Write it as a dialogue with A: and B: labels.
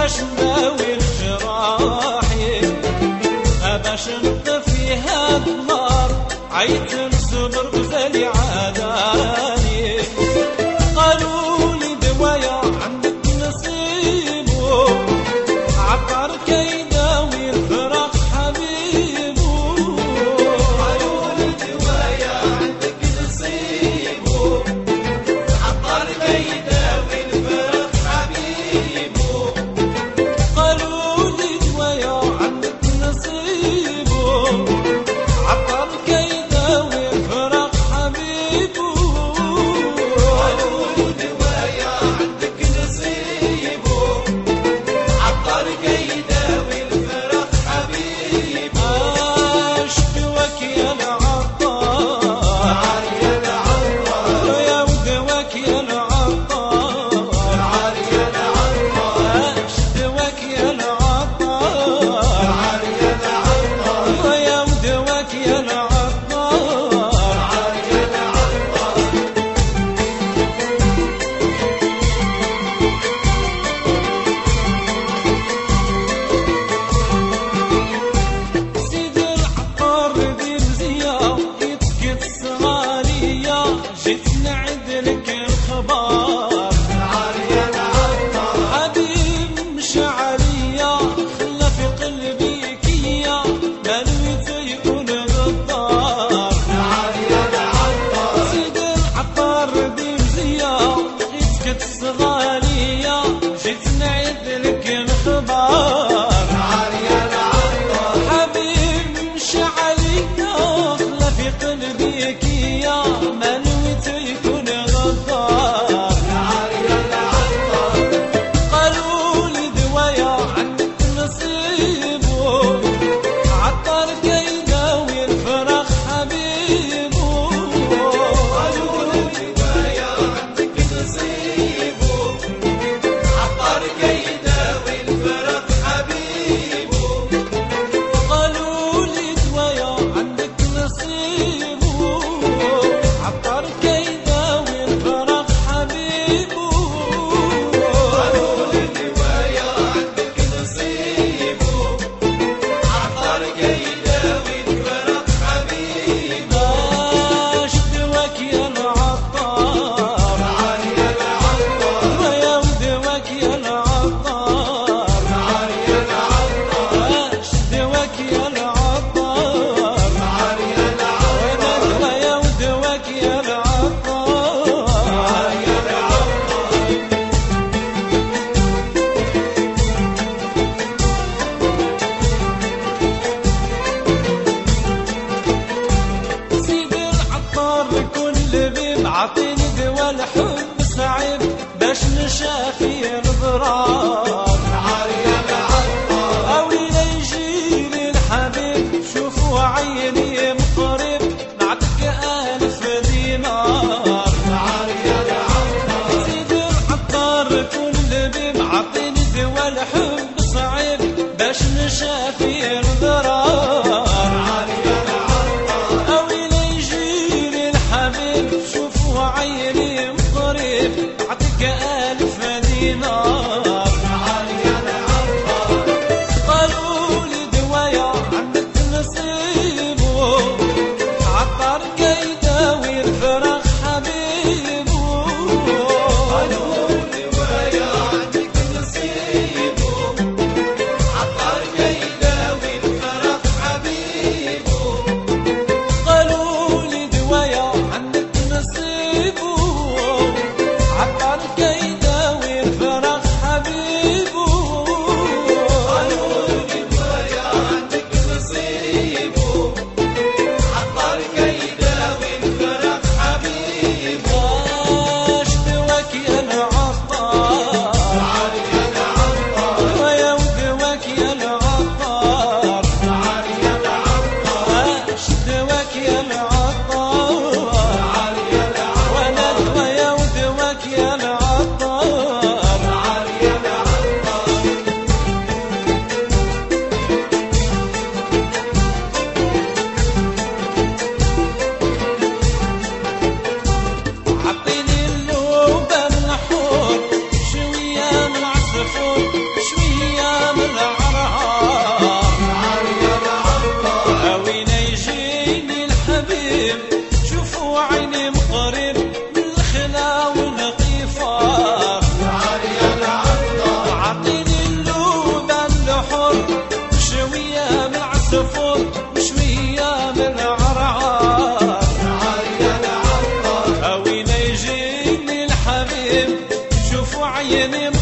A: باش نداوي الجراحي باش نطفيها النار عيت الصبر غزالي عاداني قالوا لي دوايا عندك نصيبو عطر كيداوي الفراق حبيبو قالوا لي دوايا عندك نصيبو عطر كيداوي الفراق حبيبو قالوا لي دوايا عندك نصيبو عطر كيداوي الفراق حبيبو قالوا لي دوايا عندك نصيبو عطر كيداوي الفراق حبيبو اشتواك يا العطار يا العطار يا ودواك يا العطار يا العطار اشتواك يا العطار يا العطار يا ودواك يا العطار يا العطار سيدي العطار دير زيا يتكت صغالية جيت نعد لك الخبار يا العطار حبيب مشى عليا خلى في قلبي كيا مالويت يكون غدار يا العطار سيدي العطار دير زيا يتكت صغالية جيت نعد لك الخبار يا العطار حبيب مشى عليا خلى في قلبي كيا مالويت يكون غدار يا العطار قالوا لي دوايا عندك نصيبو عطر كيداوي الفراق حبيبو قالوا لي دوايا عندك نصيبو عطر كيداوي الفراق حبيبو قالوا لي دوايا عندك نصيبو عطر كيداوي الفراق حبيبو قالوا لي دوايا عندك نصيبو عطر كيداوي الفراق حبيبو اشتواك يا العطار يا العطار يا ودواك يا العطار يا العطار اشتواك يا العطار يا العطار يا ودواك يا العطار يا العطار سيدي العطار كل بيبعطيني دوا الحب صعيب باش نشافي الضرار يا العطار اويلا يجيني الحبيب شوفوا عيني مقرب نعطيك 1000 دينار يا العطار سيدي العطار كل بيبعطيني دوا الحب صعيب باش نشافي الضرار يا العطار اويلا يجيني الحبيب شوفوا عيني مقرب نعطيك 1000 دينار يا العطار قالوا لي دوايا عندك نصيبو عطر كيداوي الفراق حبيبو قالوا لي دوايا عندك نصيبو عطر كيداوي الفراق حبيبو قالوا لي دوايا عندك نصيبو عطر كيداوي الفراق عيني